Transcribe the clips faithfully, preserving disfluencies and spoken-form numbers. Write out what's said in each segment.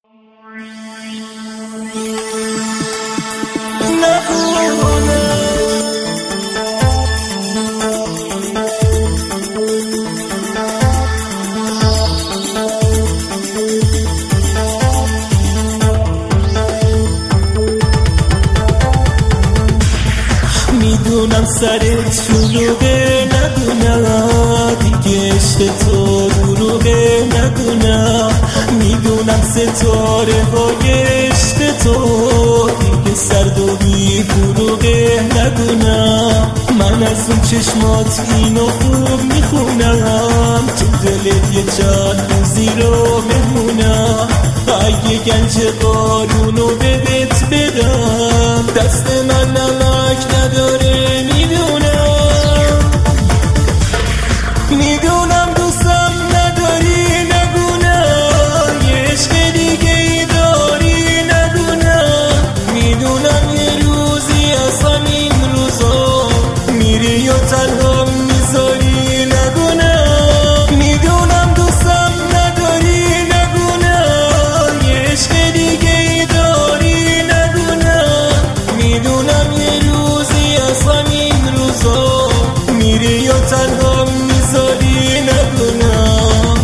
میدونم سرت شلوغه، نگونم دیگه عشق تو دروغه، نگونم میدونم ستاره های عشق تو دیگه سرد و بی فروغه، نگونم من از اون چشمات اینو خوب میخونم، تو دلت یه چند روزی رو بمونم، اگه گنج قارونو بهت بدم دست من نمک نداره، میدونم میدونم دوستم نداری، نگونم یه عشق دیگه ای داری، نگونم میدونم یه روزی از همین روزا میری و تنها میذاری، نگونم میدونم دوستم نداری، نگونم یه عشق دیگه ای داری، نگونم میدونم یه روزی از همین روزا میری و تنها میذاری، نگونم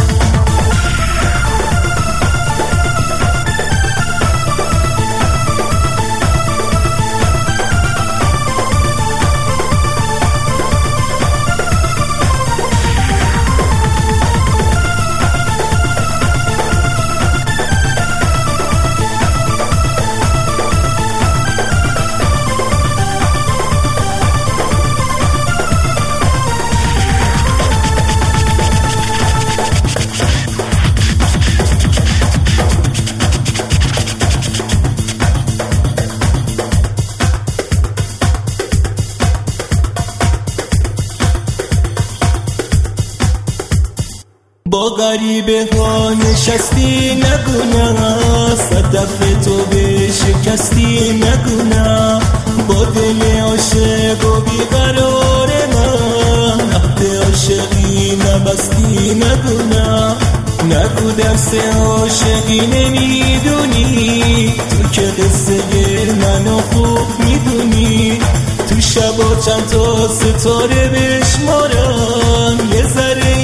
با غریبه ها نشستی، نگونم صدف تو به شکستی، نگونم با دل عاشق و بیقرار من عهد عاشقی نبستی، نگونم نگو درس عاشقی نمیدونی، تو که قصه منو خوب میدونی، تو شبا چند تا ستاره بشمارم یه ذره